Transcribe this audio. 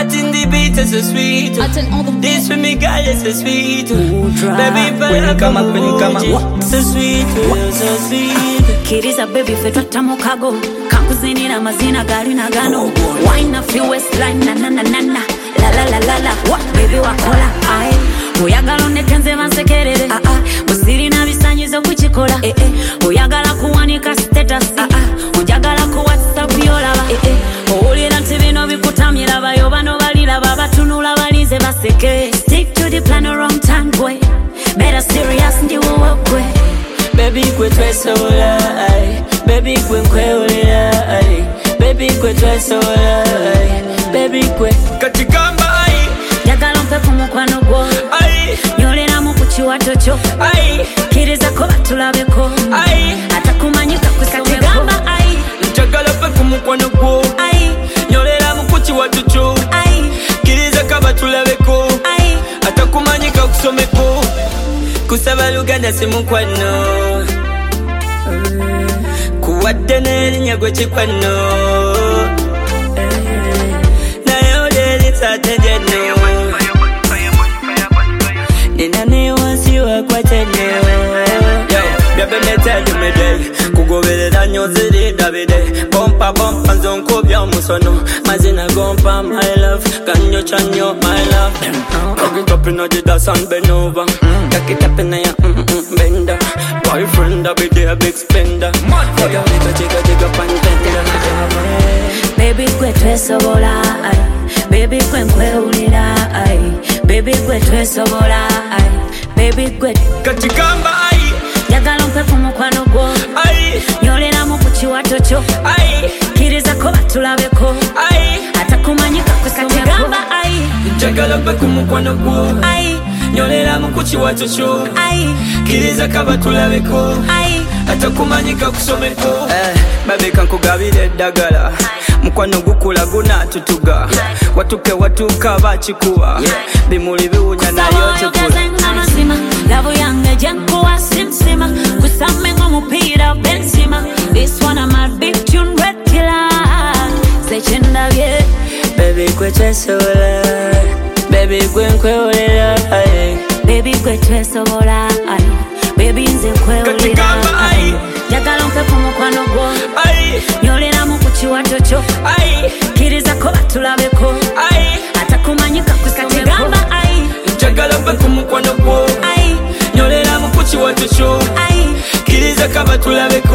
I think the beat is so sweet. This for me girl is so sweet. Baby when come up, so sweet, so sweet. Kiriza baby fetwa tamukago kankuzinira mazina gari na gano wine a few waistline na na na na la la la la la baby wakola ai oyagala nekenze bansekerere musiri na bisanyizo kuchikola oyagala kuwanika status oyagala ku WhatsApp yolaba olira ntibino bikutamira bayo bano balira babatunula balinze baseke stick to the plan wrong time boy better serious ndi wokwe. Baby kwe twesola ai baby kwe kweolela ai baby kwe twesola ai baby kwe katikamba ai yagala mpe kumukwano gwo ai nyolera mu kuchiwato cho ai kiriza ko batulabeko ai atakumanyika kusategamba ai njagala mpe kumukwano gwo ai nyolera mu kuchiwato cho ai kiriza ko batulabeko ai atakumanyika kusomeko kusaba luganda simukwano kuwadde n'erinnya gwe kikwano naye oleli satenjeno nina ne wansi wakwateno byabemetedumede kugoberera nnyo ziri dabide bompa bompa nzonkobya omusono mazina gompa my love kanyocha nnyo my love Cock it up inna the dance and bend over. Cock it up inna ya bender. Boyfriend a be there big spender. For your jigga pantenda. Baby kwe twesobola ai baby kwe nkweulira ai baby kwe twesobola ai baby kwe katikamba ai yagala mpe kumukwano gwo ai nyolera mu kuchiwato cho ai kiriza ko batulabeko ai atakumanyika kusategamba ai njagala mpe kumukwano gwo ai nyolera mu kuchiwato cho ai kiriza ko batulabeko ai atakumanyika kusomeko babeka nkugabire eddagala mukwano gukula guna tutuga watuke watuka bachikuwa bimuli biwunya nayo tukula lavo yange jenkuwa simsima kusame ng'omupira bensima this one I'm a big tune red killer sechendabye baby kwe twesobola baby kwe nkweolela baby kwe twesobola baby nze nkweolera jagala mpe kumukwano gwo nyolera mu kuchiwato cho kiriza ko batulabeko atakumanyika kusategamba jagala mpe kumukwano gwo nyolera mu kuchiwato cho kiriza ko batulabeko